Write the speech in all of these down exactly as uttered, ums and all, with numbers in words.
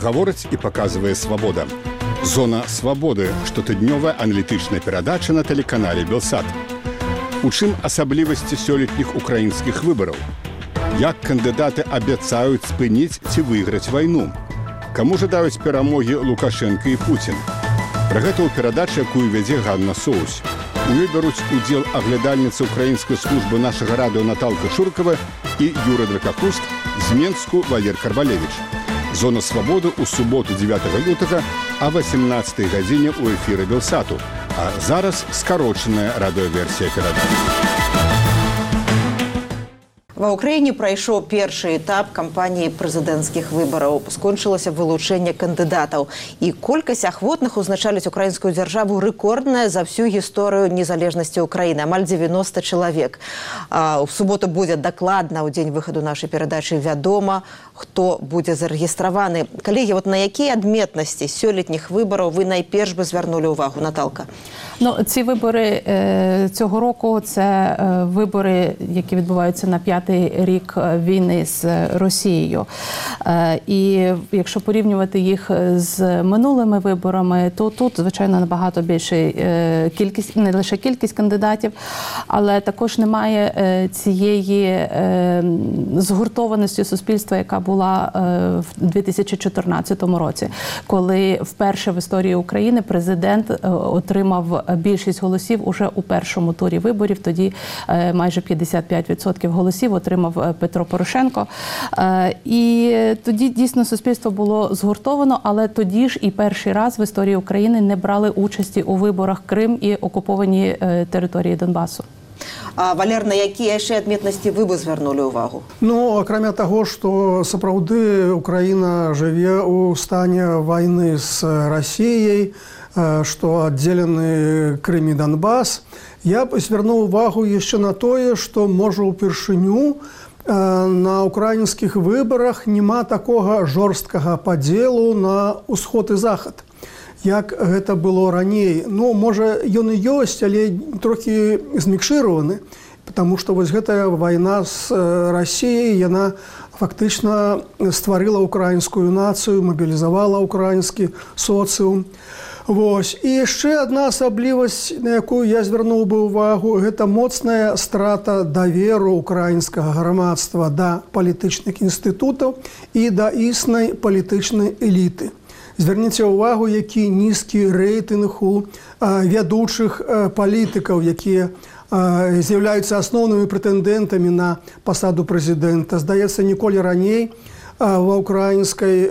гаворыць і паказвае «Свабода». «Зона свабоды» – штотыднёвая аналітычная перадача на тэлеканале «Белсат». У чым асаблівасці сёлетніх украінскіх выбараў? Як кандыдаты абяцаюць спыніць ці выйграць вайну? Каму жадаюць перамогі Лукашенко і Пуцін? Пра гэта ў перадачы, якую вядзе Ганна Соусь. У ёй бяруць удзел аглядальніца украінскай службы нашага радыё Наталка Шуркава і Юра Дракакуст, з Менску Валер Карбалевіч. «Зона свабоды» ў суботу дзевятага лютага а васемнаццатай гадзіне ў эфіры Белсату. А зараз скарочаная радыёверсія перадачы. Ва ўкраіне прайшоў першы этап кампаніі прэзідэнцкіх выбараў. Скончылася вылучэнне кандыдатаў. І колькасць ахвотных узначаліць украінскую дзяржаву рэкордная за всю гісторыю незалежнасці Украіны. Амаль дзевяноста чалавек. У суботу будзе дакладна, ў дзень выхаду нашай перадачы, вядома, хто будзе зарэгістраваны. Калегі, вот на якія адметнасці сёлетніх выбараў вы найперш бы звярнулі ўвагу, Наталка? Ну, ці вибори е, цього року – це е, вибори, які відбуваються на п'ятий рік війни з Росією. Е, і якщо порівнювати їх з минулими виборами, то тут, звичайно, набагато більша е, кількість, не лише кількість кандидатів, але також немає е, цієї е, згуртованості суспільства, яка була е, в дві тисячі чотирнадцятому році, коли вперше в історії України президент е, отримав більшість голосів уже у першому турі виборів. Тоді е, майже п'ятдесят п'ять відсотків голосів отримав Петро Порошенко. Е, і тоді дійсно суспільство було згуртовано, але тоді ж і перший раз в історії України не брали участі у виборах Крим і окуповані е, території Донбасу. А, Валер, на якія яшчэ адметнасці вы бы звярнулі ўвагу? Ну, акрамя таго, што сапраўды Украіна жыве ў стане вайны з Расіяй, што аддзелены Крым і Донбас, я б звярнуў увагу яшчэ на тое, што, можа, упершыню на украінскіх выбарах няма такога жорсткага падзелу на ўсход і захад, як гэта было раней. Ну, можа, ён і ёсць, але трохі змікшыраваны, потому што вось гэтая вайна з Расіяй, яна фактычна стварыла украінскую нацыю, мабілізавала украінскі соцыум. Вось. І яшчэ адна асаблівасць, на якую я звярнуў бы ўвагу, гэта моцная страта даверу украінскага грамадства да палітычных інстытутаў і да існай палітычнай эліты. Звярніце ўвагу, які нізкі рэйтынг у вядучых палітыкаў, якія з'яўляюцца асноўнымі прэтэндэнтамі на пасаду прэзідэнта. Здаецца, ніколі раней ва ўкраінскай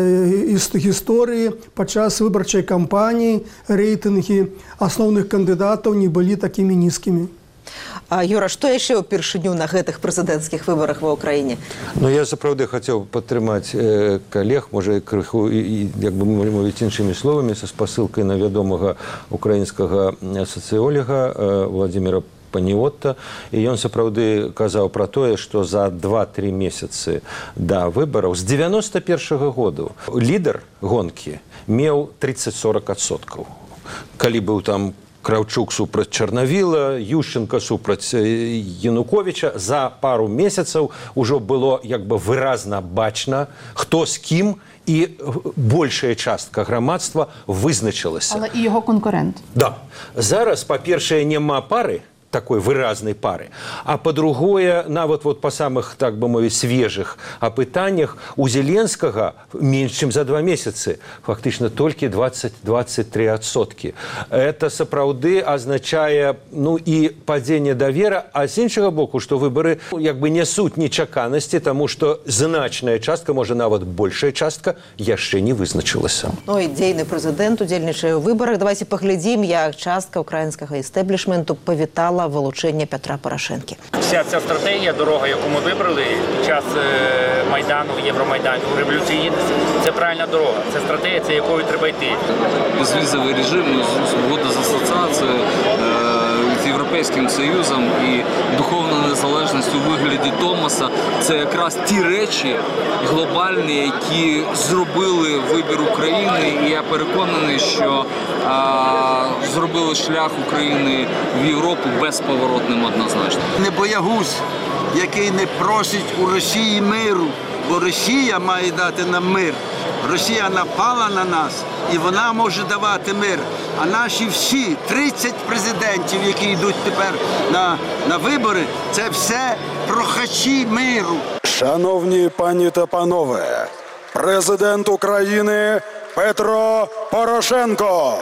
гісторыі падчас выбарчай кампаніі рэйтынгі асноўных кандыдатаў не былі такімі нізкімі. А, Юра, што яшчэ ўпершыню на гэтых прэзідэнцкіх выбарах ва ўкраіне? Ну, я сапраўды хацеў падтрымаць э, калег, можа, крыху, і, як бы мовіць іншымі словамі, са спасылкай на вядомага украінскага сацыолога э, Владзіміра Паніотта, і ён сапраўды казаў пра тое, што за два-тры месяцы да выбараў з дзевяноста першага году лідар гонкі меў тридцать-сорок адсоткаў. Калі быў там Кравчук супраць Чарнавіла, Ющенко супраць Януковіча, за пару месяцаў ужо было як бы выразна бачна, хто з кім, і большая частка грамадства вызначылася. Але і його конкурент. Да. Зараз, па-першае, няма пары, такой выразнай пары. А по-другое, нават вот по самых, так бы мовіць, свежых апытаннях у Зеленскага менш, чым за два месяцы, фактычна толькі двадцать-двадцать три адсоткі. Это сапраўды азначае, ну, і падзенне давера, а з іншага боку, што выбары як бы нясуць нечаканасці, таму што значная частка, можа, нават большая частка, яшчэ не вызначылася. Ну, і дзейны прэзідэнт удзельнічае ў выбарах. Давайте паглядзім, як частка украінскага істеблішменту павітала вилучення Петра Порошенки. Вся ця стратегія, дорога, яку ми вибрали під час Майдану, Євромайдану, Революції Гідності, це правильна дорога. Це стратегія, це якою треба йти. Безвізовий режим, угода з асоціацією, з Європейським Союзом і духовна незалежність у вигляді Томаса – це якраз ті речі глобальні, які зробили вибір України. І я переконаний, що а, зробили шлях України в Європу безповоротним однозначно. Не боягуз, який не просить у Росії миру, бо Росія має дати нам мир, Росія напала на нас, і вона може давати мир. А наші всі тридцять президентів, які йдуть тепер на, на вибори, це все прохачі миру. Шановні пані та панове, президент України Петро Порошенко.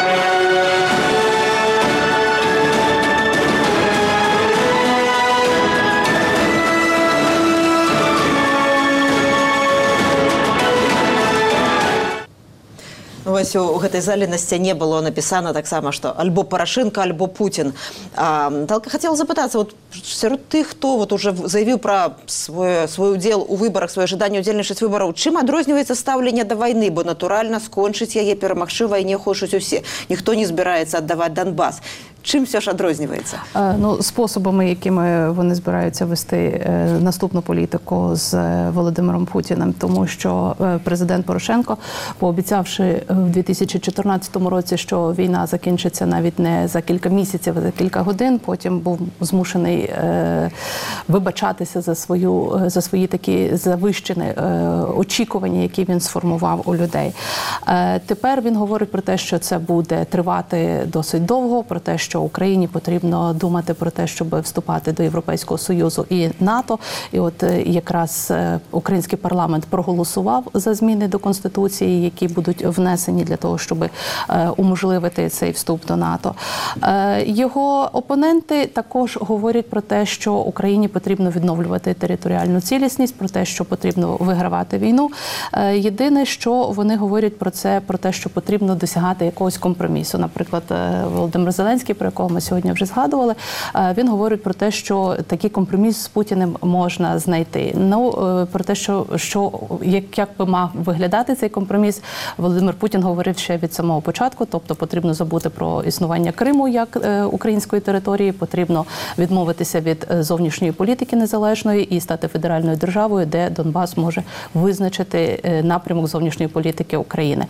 Вось у гэтай зале на сцяне было напісана таксама, што альбо Парашенко, альбо Путін. А, Талка хацела запытацца, вот, сярод тых, хто вот, уже заявіў пра свой, свой удзел у выбарах, сваё жаданне ўдзельнічаць выбараў, чым адрозніваецца стаўленне да вайны, бо натуральна скончыць яе, перамагчы вайне хочуць усе. Ніхто не збіраецца аддаваць Донбас. Чим все ж відрізняється? Ну, способами, якими вони збираються вести наступну політику з Володимиром Путіним, тому що президент Порошенко, пообіцявши в дві тисячі чотирнадцятому році, що війна закінчиться навіть не за кілька місяців, а за кілька годин, потім був змушений вибачатися за свою за свої такі завищені очікування, які він сформував у людей. Тепер він говорить про те, що це буде тривати досить довго, про те, що Україні потрібно думати про те, щоб вступати до Європейського Союзу і НАТО. І от якраз український парламент проголосував за зміни до Конституції, які будуть внесені для того, щоб уможливити цей вступ до НАТО. Його опоненти також говорять про те, що Україні потрібно відновлювати територіальну цілісність, про те, що потрібно вигравати війну. Єдине, що вони говорять про це, про те, що потрібно досягати якогось компромісу. Наприклад, Володимир Зеленський, про якого ми сьогодні вже згадували, він говорить про те, що такий компроміс з Путіним можна знайти. Ну, про те, що, що як, як би мав виглядати цей компроміс, Володимир Путін говорив ще від самого початку, тобто потрібно забути про існування Криму як української території, потрібно відмовитися від зовнішньої політики незалежної і стати федеральною державою, де Донбас може визначити напрямок зовнішньої політики України.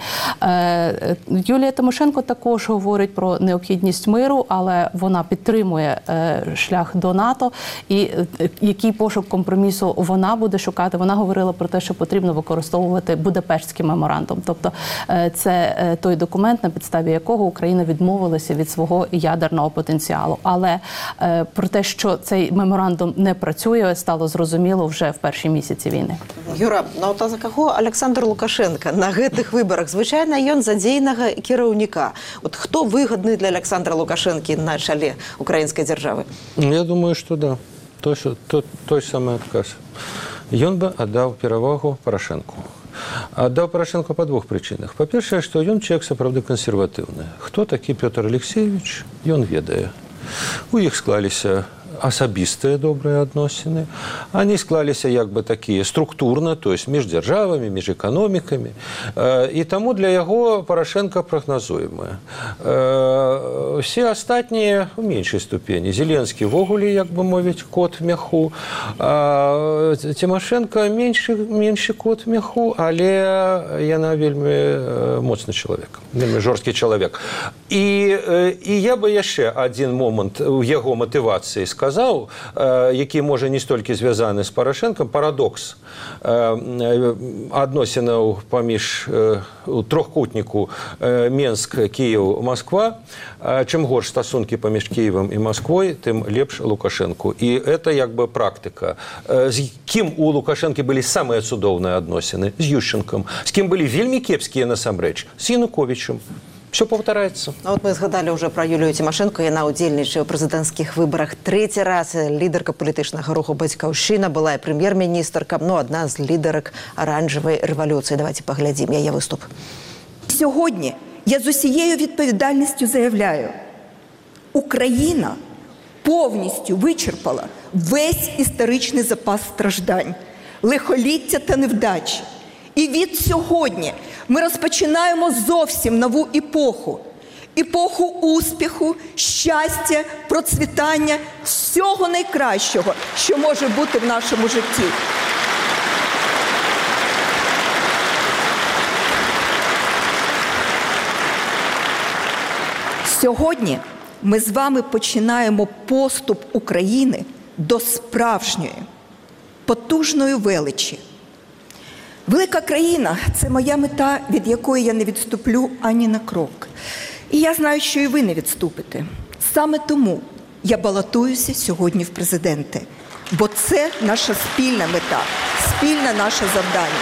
Юлія Тимошенко також говорить про необхідність миру, але вона підтримує е, шлях до НАТО. І е, який пошук компромісу вона буде шукати? Вона говорила про те, що потрібно використовувати Будапештський меморандум. Тобто е, це е, той документ, на підставі якого Україна відмовилася від свого ядерного потенціалу. Але е, про те, що цей меморандум не працює, стало зрозуміло вже в перші місяці війни. Юра, ну от за кого Олександр Лукашенко на гэтых выборах? Звичайно, ён за дзейнага кіраўніка. От хто выгодны для Александра Лукашенко на чале украинской державы? Я думаю, что да. Той, той, той самый отказ. Ён бы отдал перевагу Порошенку. Отдал Порошенко по двух причинах. По-перше, что ён человек сапраўды консервативный. Кто таки Петр Алексеевич, ён ведае. У іх склаліся асабістыя добрыя адносіны. Они склаліся як бы такія структурна, то есть між дзяржавамі, між эканомікамі. І таму для яго Порошенко прагназуемая. Все астатнія у меншай ступені. Зеленскі ввогуле, як бы мовіць, кот в мяху. Тимошенко меншы, меншы кот в мяху, але яна вельмі моцны чалавек, вельмі жорсткі чалавек. І, і я бы яшчэ адзін момант у яго матывацыі сказаў, сказаў, які можа не столькі звязаны з Парашэнкам, парадокс адносінаў паміж трохкутніку Менск, Кіеў, Москва. Чым горш стасункі паміж Кіевам і Москвой, тым лепш Лукашэнку. І это як бы практыка. З кім у Лукашэнкі былі самыя цудоўныя адносіны? З Ющенкам. З кім былі вельмі кепскія насамрэч? З Януковічем. Все повторяется. А вот мы згадали уже про Юлію Тимошенко. Яна удзельнічае ў прэзідэнцкіх выбарах трэці раз. Лідарка палітычнага руху «Бацькаўшчына», была і прэм'ер-міністрка, ну, адна з лідарак аранжевої революції. Давайте поглядім яе виступ. Сьогодні я з усією відповідальністю заявляю, Україна повністю вичерпала весь історичний запас страждань, лихоліття та невдачі. І від сьогодні ми розпочинаємо зовсім нову епоху. Епоху успіху, щастя, процвітання, всього найкращого, що може бути в нашому житті. Сьогодні ми з вами починаємо поступ України до справжньої, потужної величі. Велика країна – це моя мета, від якої я не відступлю ані на крок. І я знаю, що і ви не відступите. Саме тому я балотуюся сьогодні в президенти. Бо це наша спільна мета, спільне наше завдання.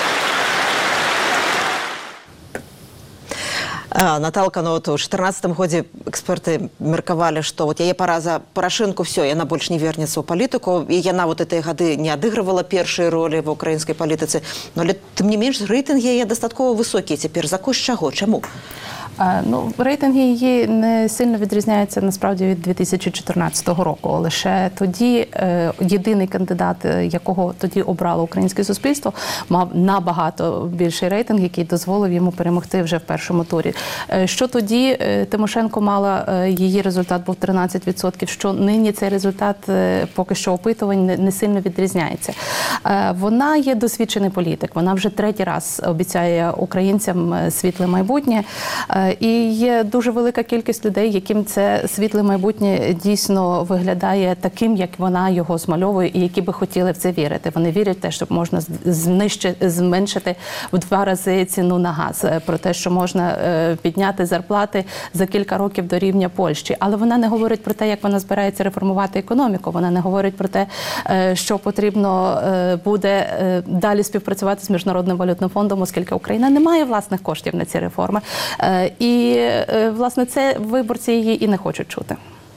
Наталка, ну вот у чатырнаццатым годзе эксперты меркавалі, што вот яе пара за Парашэнку, все, яна больш не вернецца ў палітыку, і яна вот этой гады не адыгрывала першыя ролі ва ўкраінскай палітыцы, но але тым не менш рэйтынг яе дастаткова высокія цяпер. За кошт чаго? Чаму? Ну, рейтинги її не сильно відрізняються насправді від дві тисячі чотирнадцятого року. Лише тоді е, єдиний кандидат, якого тоді обрало українське суспільство, мав набагато більший рейтинг, який дозволив йому перемогти вже в першому турі. Е, що тоді е, Тимошенко мала, е, її результат був тринадцять відсотків, що нині цей результат е, поки що опитувань не, не сильно відрізняється. Е, вона є досвідчений політик, вона вже третій раз обіцяє українцям світле майбутнє. І є дуже велика кількість людей, яким це світле майбутнє дійсно виглядає таким, як вона його змальовує, і які би хотіли в це вірити. Вони вірять в те, що можна знищити, зменшити в два рази ціну на газ, про те, що можна підняти зарплати за кілька років до рівня Польщі. Але вона не говорить про те, як вона збирається реформувати економіку. Вона не говорить про те, що потрібно буде далі співпрацювати з Міжнародним валютним фондом, оскільки Україна не має власних коштів на ці реформи. І, власне, це виборці її і не хочуть чути.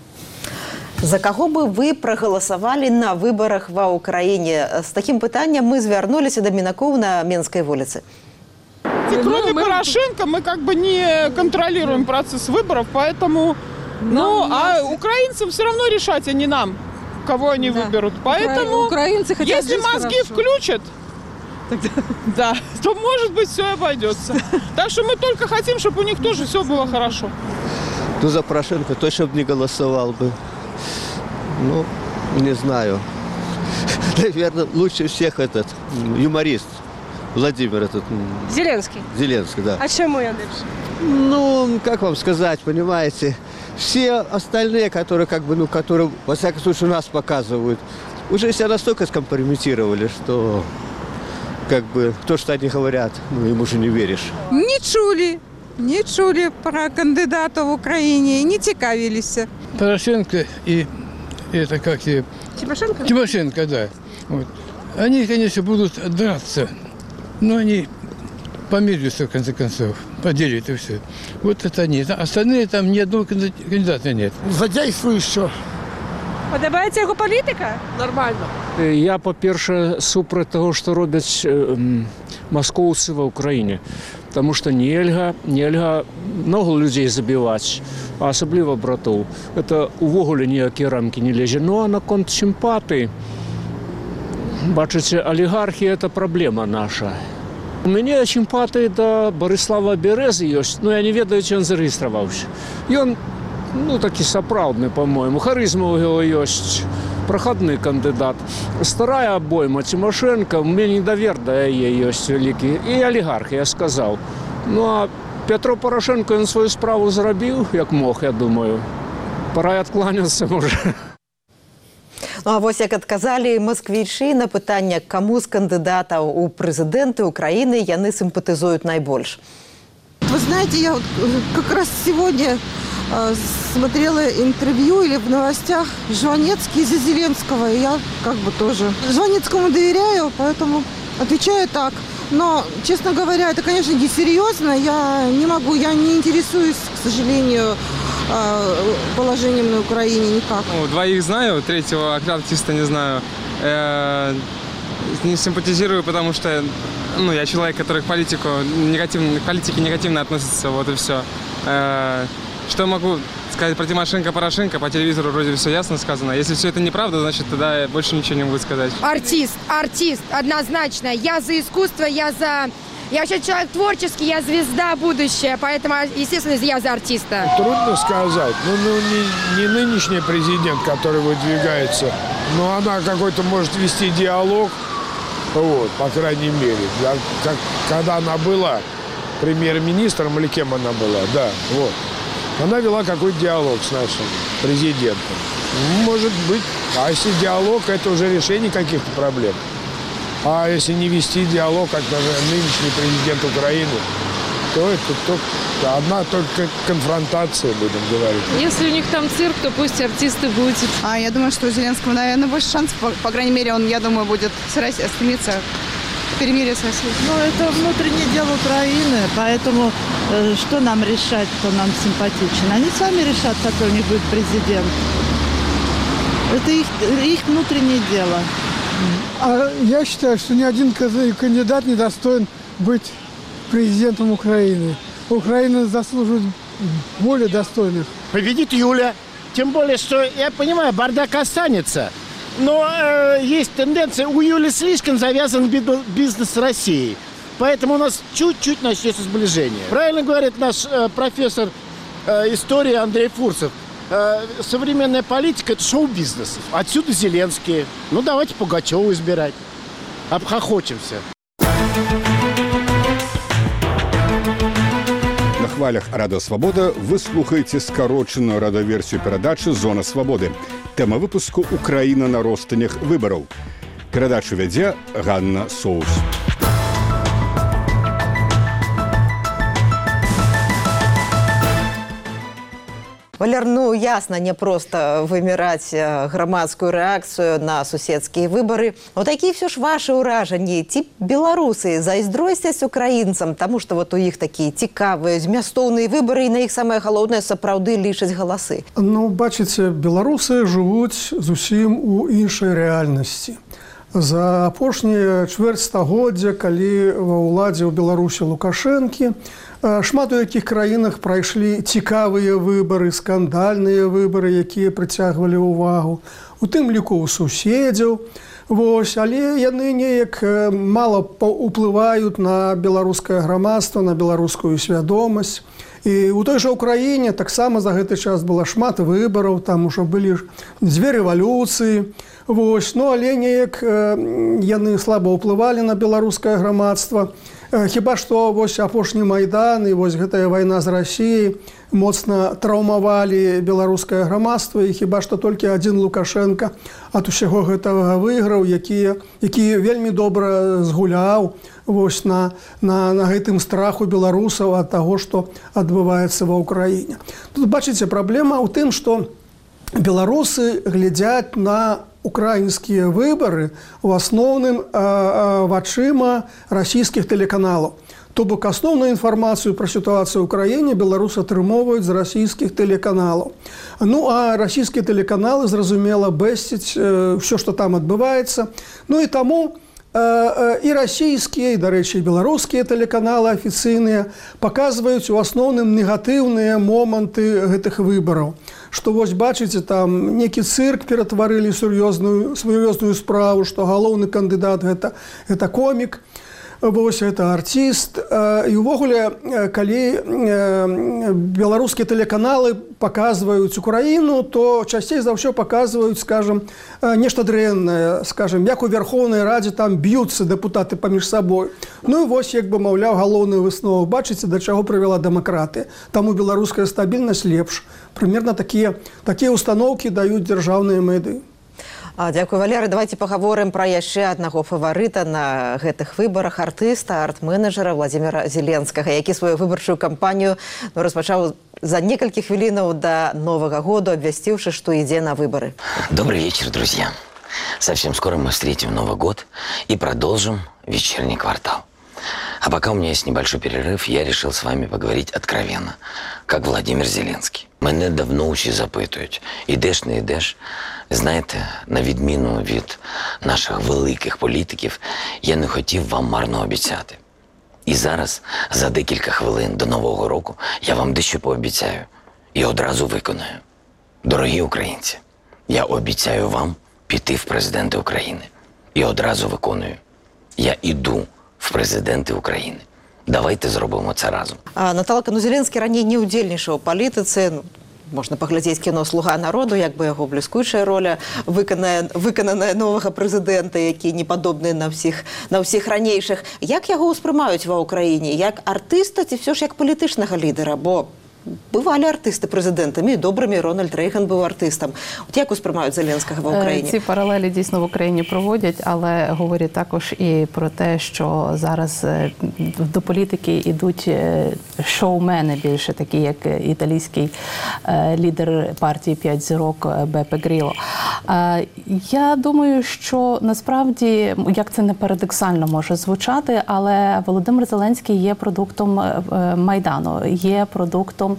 За кого би ви проголосували на виборах в Україні? З таким питанням ми звернулися до Мінакова на Менській вулиці. Кроме ну, мы... Порошенко, мы как бы не контролируем процесс выборов, поэтому... Ну, а украинцам все равно решать, а не нам, кого они да. выберут. Поэтому, украинцы хотят если мозги хорошо. включат, Тогда... да, то, может быть, все обойдется. Так что мы только хотим, чтобы у них тоже все было хорошо. Ну, за Порошенко точно бы не голосовал бы. Ну, не знаю. Наверное, лучше всех этот юморист Владимир этот. Зеленский. Зеленский, да. А чему я дальше? Ну, как вам сказать, понимаете, все остальные, которые как бы, ну, которые, во всяком случае, у нас показывают, уже себя настолько скомпрометировали, что как бы то, что они говорят, ну, им уже не веришь. Не чули, не чули про кандидата в Украине, не цікавились. Порошенко и это как и... Тимошенко? Тимошенко, да. Вот. Они, конечно, будут драться, но они помирятся, в конце концов, поделят и все. Вот это они. Остальные там ни одного кандидата нет. Задействую все. Подобається його політика? Нормально. Я, по-перше, супроти того, що роблять московці в Україні. Тому що нельга, нельга много людей забивати, а особливо братов. Це увогуле ніякі рамки не лезе. Ну, а на конт симпатії, бачите, олігархія – це проблема наша. У мене симпатії до Борислава Берези є, але я не ведаю, чи він зареєструвався. І він, ну, такий сапраўдны, по-моему. Харизма у него есть, проходный кандидат. Старая обойма Тимошенко, у меня недовер до яе есть великий. И олигарх, я сказал. Ну, а Петро Порошенко, он свою справу зробив, як мог, я думаю. Пора откланяться, може. Ну, а вось як адказалі москвічы на пытанне, каму з кандидатаў у прэзідэнты Украины яны сімпатызуюць найбольш. Вы знаете, я вот как раз сегодня э, смотрела интервью или в новостях Жванецкий за Зеленского, и я как бы тоже Жванецкому доверяю, поэтому отвечаю так. Но, честно говоря, это, конечно, несерьезно, я не могу, я не интересуюсь, к сожалению, э, положением на Украине никак. Ну, двоих знаю, третьего чисто не знаю. Э, не симпатизирую, потому что ну, я человек, который к, политику негативно, к политике негативно относится, вот и все. Э, что могу сказать про Тимошенко, Порошенко? По телевизору вроде все ясно сказано. Если все это неправда, значит, тогда я больше ничего не могу сказать. Артист, артист, однозначно. Я за искусство, я за... Я вообще человек творческий, я звезда будущее, поэтому, естественно, я за артиста. Трудно сказать. Ну, ну не, не нынешний президент, который выдвигается, но она какой-то может вести диалог, вот, по крайней мере. Да, как, когда она была премьер-министром, или кем она была, да, вот. Она вела какой-то диалог с нашим президентом. Может быть. А если диалог, это уже решение каких-то проблем. А если не вести диалог, как даже нынешний президент Украины, то это только одна только конфронтация, будем говорить. Если у них там цирк, то пусть артисты будут. А я думаю, что у Зеленского, наверное, больше шансов. По, по крайней мере, он, я думаю, будет стремиться к перемирию с Россией. Ну, это внутреннее дело Украины, поэтому э, что нам решать, кто нам симпатичен? Они сами решат, какой у них будет президент. Это их, их внутреннее дело. А я считаю, что ни один кандидат не достоин быть президентом Украины. Украина заслуживает более достойных. Победит Юля. Тем более, что, я понимаю, бардак останется. Но э, есть тенденция, у Юли слишком завязан бизнес с Россией. Поэтому у нас чуть-чуть начнется сближение. Правильно говорит наш э, профессор э, истории Андрей Фурсов. Э, современная политика – это шоу-бизнес. Отсюда Зеленский. Ну, давайте Пугачеву избирать. Обхохочемся. На хвалях Радио Свобода вы слухаете скороченую радиоверсию передачи «Зона свободы». Тема выпуску «Украина на ростанях выборов». Передачу вядзе Ганна Соус. Валер, ну ясно, не просто вымирать громадскую реакцию на суседские выборы. Вот такие все ж ваши уражения. Ці белорусы зайздросяць украинцам, тому что вот у них такие цікавые, змястоўныя выборы, и на их самое галоўнае сапраўды лічаць галасы. Ну, бачыце, беларусы жывуць зусім у іншай рэальнасці. За апошнія чвэрць стагоддзя, калі ва ўладзе ў Беларусі Лукашэнкі, шмат у якіх краінах прайшлі цікавыя выбары, скандальныя выбары, якія прыцягвалі ўвагу, у тым ліку ў суседзяў. Вось, але яны неяк мала ўплываюць на беларускае грамадства, на беларускую свядомасць. І ў той жа ўкраіне таксама за гэты час было шмат выбараў, там ужо былі дзве рэвалюцыі. Вось, ну, але неяк яны слаба ўплывалі на беларускае грамадства. Хіба што вось апошні Майдан і вось гэтая вайна з Расіяй моцна траўмавалі беларускае грамадства, і хіба што толькі адзін Лукашенко ад усяго гэтага выйграў, які, які вельмі добра згуляў вось на, на, на гэтым страху беларусаў ад таго, што адбываецца ва ўкраіне. Тут, бачыце, праблема ў тым, што беларусы глядзяць на украінскія выбары у асноўным вачыма расійскіх тэлеканалаў. То бок асноўную інфармацыю пра сітуацыю ў краіне беларусы атрымоўваюць з расійскіх тэлеканалаў. Ну, а расійскія тэлеканалы, зразумела, бэсцяць ўсё, што там адбываецца. Ну і таму і расійскія, і, дарэчы, і беларускія тэлеканалы афіцыйныя паказваюць у асноўным негатыўныя моманты гэтых выбараў. Што вось, бачыце, там некі цырк ператварылі сур'ёзную, сур'ёзную справу, што галоўны кандыдат гэта, гэта комік, вось, гэта артист. І ўвогуле, калі беларускія тэлеканалы паказваюць Украіну, то часцей за ўсё паказваюць, скажем, нешта дрэннае, скажем, як у Верховнай Радзе там б'юцца дэпутаты паміж сабой. Ну і вось, як бы, маўляў, галоўную выснову. Бачыце, да чаго прывяла дэмакратыя. Таму беларуская стабільнасць лепш. Примерно такие, такие установки дают державные меды. А, дякую, Валерий. Давайте поговорим про яшчэ аднаго фаварыта на гэтых выборах, артыста, арт-менеджера Владимира Зеленскага, які свою выбарчую кампанію ну, распачаў за некалькі хвілінаў до Нового года, обвясціўшы, што ідзе на выборы. Добрый вечер, друзья. Совсем скоро мы встретим Новый год и продолжим вечерний квартал. А пока у меня есть небольшой перерыв, я решил с вами поговорить откровенно, как Владимир Зеленский. Мене давно усі запитують, ідеш, не ідеш. Знаєте, на відміну від наших великих політиків, я не хотів вам марно обіцяти. І зараз, за декілька хвилин до Нового року, я вам дещо пообіцяю і одразу виконаю. Дорогі українці, я обіцяю вам піти в президенти України. І одразу виконую. Я іду в президенти України. Давайте зробимо це разом. А, Наталка, ну Зеленскі раней не удзельнічаў у палітыцы. Ну, можна паглядзець кіно «Слуга народу», як бы яго бліскучая роля, выкананая, выкананая новага прэзідэнта, які не падобны на ўсіх, на ўсіх ранейшых. Як яго ўспрымаюць ва ўкраіне? Як артыста ці все ж як палітычнага лідера? Бо бывалі артисти президентами, добрими. Рональд Рейган був артистом. От як усприймають Зеленського в Україні? Ці паралелі дійсно в Україні проводять, але говорять також і про те, що зараз до політики йдуть шоумени більше, такі як італійський лідер партії «П'ять зірок» Беппе Грілло. Я думаю, що насправді, як це не парадоксально може звучати, але Володимир Зеленський є продуктом Майдану, є продуктом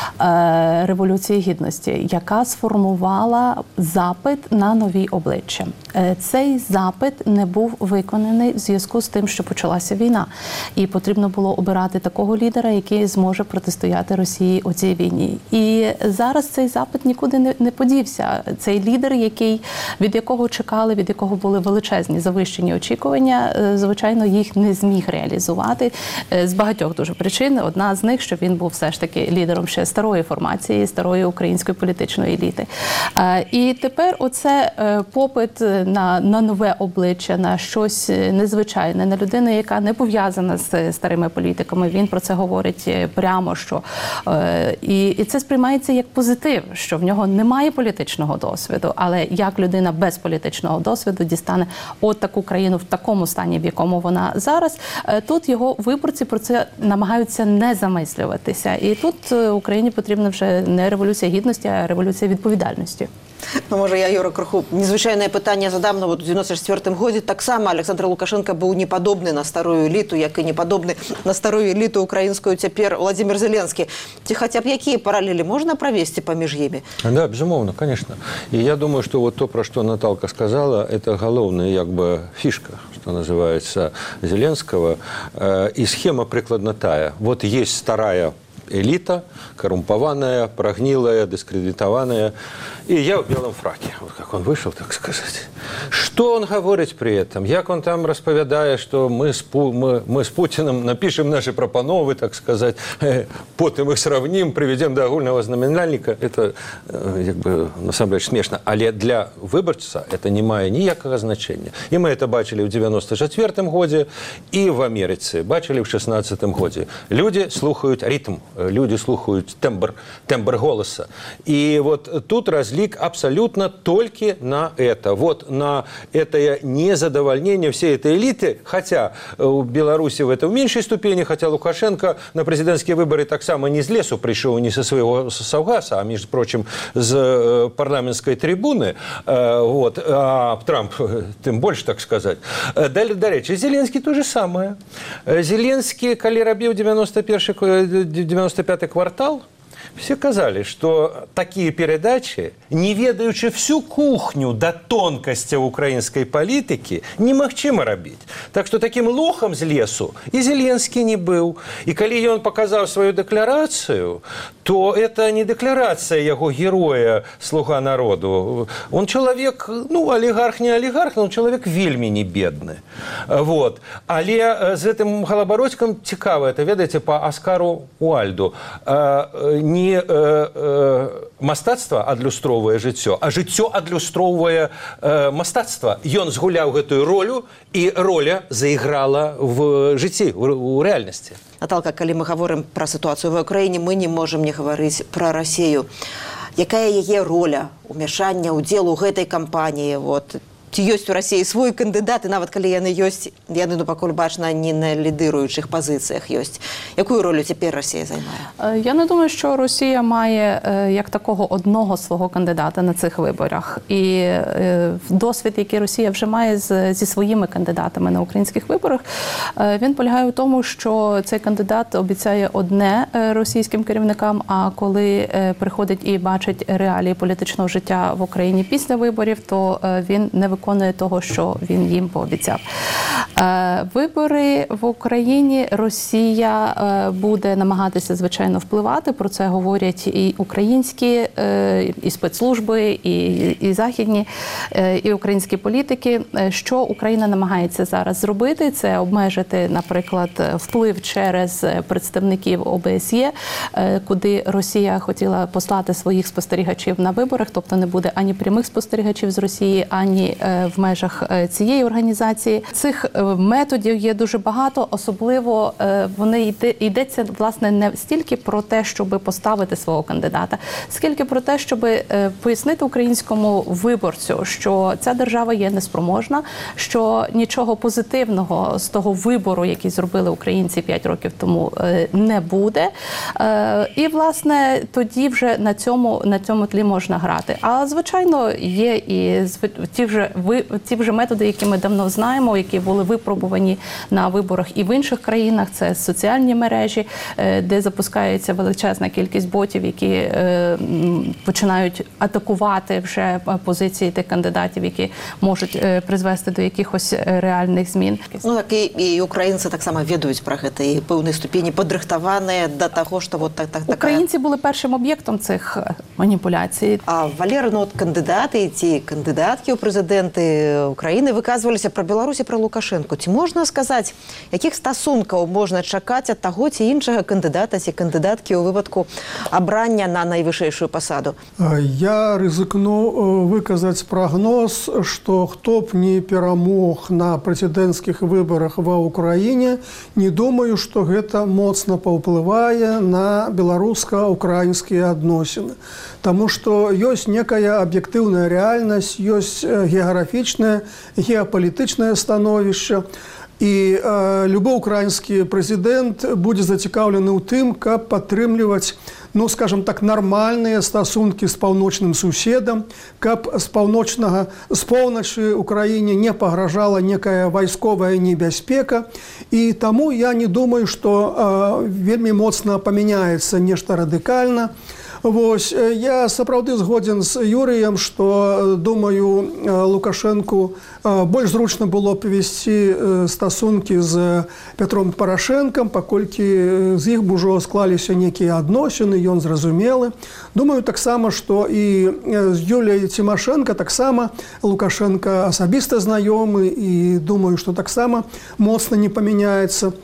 Революції Гідності, яка сформувала запит на нові обличчя. Цей запит не був виконаний в зв'язку з тим, що почалася війна. І потрібно було обирати такого лідера, який зможе протистояти Росії у цій війні. І зараз цей запит нікуди не, не подівся. Цей лідер, який, від якого чекали, від якого були величезні завищені очікування, звичайно, їх не зміг реалізувати з багатьох дуже причин. Одна з них, що він був все ж таки лідером ще старої формації, старої української політичної еліти. І тепер оце попит на, на нове обличчя, на щось незвичайне, на людину, яка не пов'язана з старими політиками. Він про це говорить прямо, що і, і це сприймається як позитив, що в нього немає політичного досвіду, але як людина без політичного досвіду дістане от таку країну в такому стані, в якому вона зараз. Тут його виборці про це намагаються не замислюватися. І тут Україні потрібна вже не революція гідності, а революція відповідальності. Ну, може, я, Юра, кроху незвичайне питання задам, но вот у девяносто четвёртым году так само Александр Лукашенко був не подобний на старую еліту, як і не подобний на старую еліту українську тепер Владимир Зеленський. Ці хоча б які паралелі можна провести поміж ними? Да, безумовно, конечно. И я думаю, что вот то, про что Наталка сказала, это головная, как бы, фишка, что называется, Зеленского. И схема прикладно тая. Вот есть старая элита, коррумпованная, прогнилая, дискредитованная. И я в белом фраке. Вот как он вышел, так сказать. Что он говорит при этом? Як он там розповідає, що ми з, ми, ми з Путиным напишем наши пропановы, так сказать, потом их сравним, приведем до огульного знаменальника. Это, как бы, насамрэч смешно. Але для выборца это не мае ніякого значения. И мы это бачили в девяносто четвёртым году, и в Америце бачили в шестнадцатым году. Люди слухают ритм, люди слухают тембр, тембр голоса. И вот тут разлик абсолютно только на это. Вот на это незадовольнение всей этой элиты, хотя у Беларуси в этом в меньшей ступени, хотя Лукашенко на президентские выборы так само не с лесу пришел, не со своего Саугаса, а, между прочим, с парламентской трибуны. Вот. А Трамп тем больше, так сказать. Далее, до речи, Зеленский то же самое. Зеленский, коли робил девяносто пятый квартал, все казали, что такие передачи, не ведаючи всю кухню до тонкости украинской политики, немагчыма робить. Так что таким лохом с лесу и Зеленский не был. И коли он показал свою декларацию, то это не декларация его героя, слуга народу. Он человек, ну, олигарх не олигарх, но он человек вельми не бедный. Вот. Але з этим Галабородьком цікаво, это ведаете по Оскару Уальду. Не э, э, мастацтва адлюстроўвае жыццё, а жыццё адлюстроўвае э, мастацтва. Ён згуляў гэтую ролю, і роля заіграла в жыцці, у рэальнасці. Наталка, калі мы говорим про ситуацию в Украине, мы не можем не говорить про Россию. Якая яе роля, умяшання, удзел у гэтай кампаніі? Вот. Ці ёсць у России свой кандыдат, і нават калі яны ёсць, яны, ну, пакуль бачна, не на лідируючих позиціях ёсць. Якую роль тепер Росія займає? Я не думаю, що Росія має як такого одного свого кандидата на цих виборах. І досвід, який Росія вже має зі своїми кандидатами на українських виборах, він полягає у тому, що цей кандидат обіцяє одне російським керівникам, а коли приходить і бачить реалії політичного життя в Україні після виборів, то він не виконує виконує того, що він їм пообіцяв. Вибори в Україні Росія буде намагатися, звичайно, впливати. Про це говорять і українські, і спецслужби, і, і західні, і українські політики. Що Україна намагається зараз зробити? Це обмежити, наприклад, вплив через представників О Б С Є, куди Росія хотіла послати своїх спостерігачів на виборах, тобто не буде ані прямих спостерігачів з Росії, ані в межах цієї організації. Цих методів є дуже багато, особливо вони йде, йдеться, власне, не стільки про те, щоб поставити свого кандидата, скільки про те, щоб пояснити українському виборцю, що ця держава є неспроможна, що нічого позитивного з того вибору, який зробили українці п'ять років тому, не буде. І, власне, тоді вже на цьому, на цьому тлі можна грати. А, звичайно, є і ті вже, ті вже методи, які ми давно знаємо, які були випробувані на виборах і в інших країнах. Це соціальні мережі, де запускається величезна кількість ботів, які починають атакувати вже позиції тих кандидатів, які можуть призвести до якихось реальних змін. Ну, так і, і українці так само ведуть про це, і в певній ступені подрихтовані до того, що вот так, так, українці були першим об'єктом цих маніпуляцій. А, Валера, ну, от кандидати, ці кандидатки у президенти України виказувалися про Білорусь і про Лукашенко. Чи можна сказати, яких стосунків можна чекати від того чи іншого кандидата чи кандидатки у випадку обрання на найвищу посаду? Я ризикну виказати прогноз, що хто б не перемог на президентських виборах в Україні, не думаю, що це моцно повпливає на беларуска-украинские адносіны. Тому что есть некая объективная реальность, есть географичное, геополитичное становище. И э, любой украинский президент будет зацікавлений у тым, как падтрымліваць, ну, скажем так, нормальные стасунки с паўночным суседом, как с паўночнага, с поўначы Украине не пагражала некая вайсковая небяспека. И тому я не думаю, что э, вельмі моцна поменяется нешта радикально. Вось, я сапраўды згоден з Юрыем, што, думаю, Лукашэнку больш зручна было б весці стасункі з Пятром Парашэнкам, паколькі з іх ужо склаліся некія адносіны, ён зразумелы. Думаю таксама, што і з Юліяй Цімашэнка таксама Лукашэнка асабіста знаёмы, і думаю, што таксама моцна не памяняецца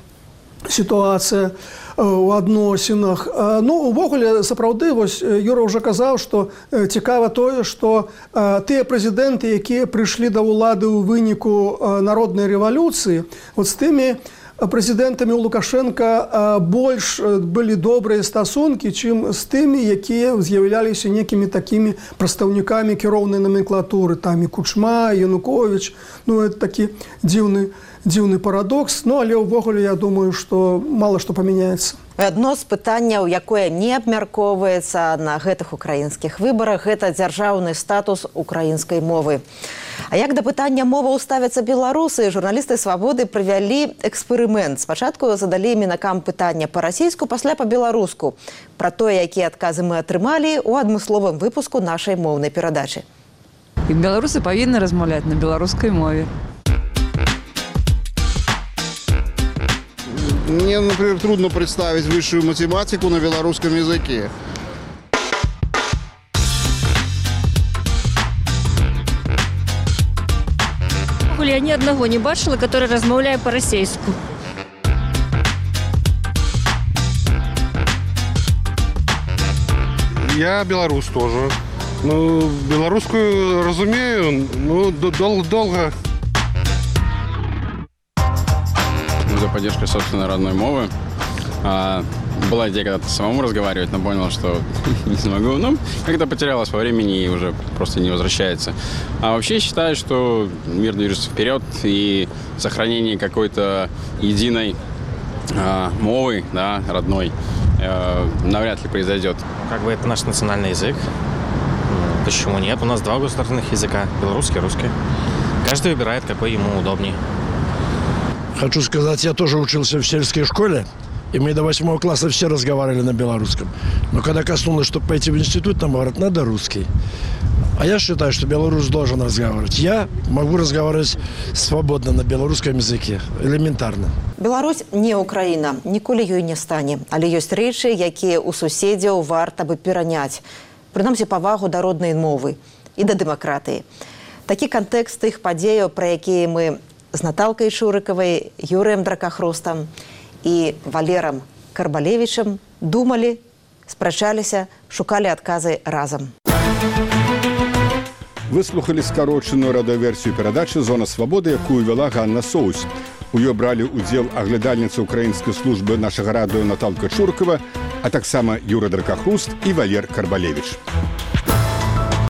сітуацыя у адносінах. Ну, увогуле, сапраўды, вось Юра ўжо казаў, што цікава тое, што тыя прэзідэнты, якія прыйшлі да ўлады ў выніку народнай рэвалюцыі, вот з тымі прэзідэнтамі у Лукашэнка больш былі добрыя стасункі, чым з тымі, якія з'яўляліся некімі такімі прадстаўнікамі кіроўнай номенклатуры, там і Кучма, і Янукович. Ну, это такі дзіўны дзіўны парадокс, ну, але ўвогуле я думаю, што мала што памяняецца. Адно з пытанняў, якое не абмяркоўваецца на гэтых украінскіх выбарах, гэта дзяржаўны статус украінскай мовы. А як да пытання моваў ставяцца беларусы, журналісты «Свабоды» правялі эксперымент. Спачатку задалі мінакам пытання па-расійску, пасля па-беларуску. Пра тое, якія адказы мы атрымалі ў адмысловым выпуску нашай моўнай перадачы. І беларусы павінны размаўляць на беларускай мове. Мне, например, трудно представить высшую математику на белорусском языке. Я ни одного не бачила, который размаўляе по-расейску. Я белорус тоже. Ну, белорусскую разумею, ну, дол долго. За поддержкой собственной родной мовы. А, была идея когда-то самому разговаривать, но понял, что не смогу. Ну, как-то потерялась во времени и уже просто не возвращается. А вообще считаю, что мир движется вперед, и сохранение какой-то единой а, мовы, да, родной, а, навряд ли произойдет. Как бы это наш национальный язык. Почему нет? У нас два государственных языка, белорусский и русский. Каждый выбирает, какой ему удобнее. Хочу сказать, я тоже учился в сельской школе, и мы до восьмого класса все разговаривали на белорусском. Но когда коснулось, чтобы пойти в институт, там говорят, надо русский. А я считаю, что белорус должен разговаривать. Я могу разговаривать свободно на белорусском языке, элементарно. Беларусь не Украина, ніколі ёй не стане. Але ёсць рэчы, якія ў суседзяў варта бы пераняць. Прынамсі павагу да роднай мовы і да дэмакратыі. Такі кантэкст тых падзеяў, пра якія мы з Наталкай Шурыкавай, Юрыем Дракахрустам і Валерам Карбалевічам думалі, спрачаліся, шукалі адказы разам. выслухалі скарочаную радыёверсію перадачы «Зона свабоды», якую вела Ганна Соусь. У ёй бралі ўдзел аглядальніца украінскай службы нашага радыё Наталка Чуркава, а таксама Юра Дракахруст і Валер Карбалевіч.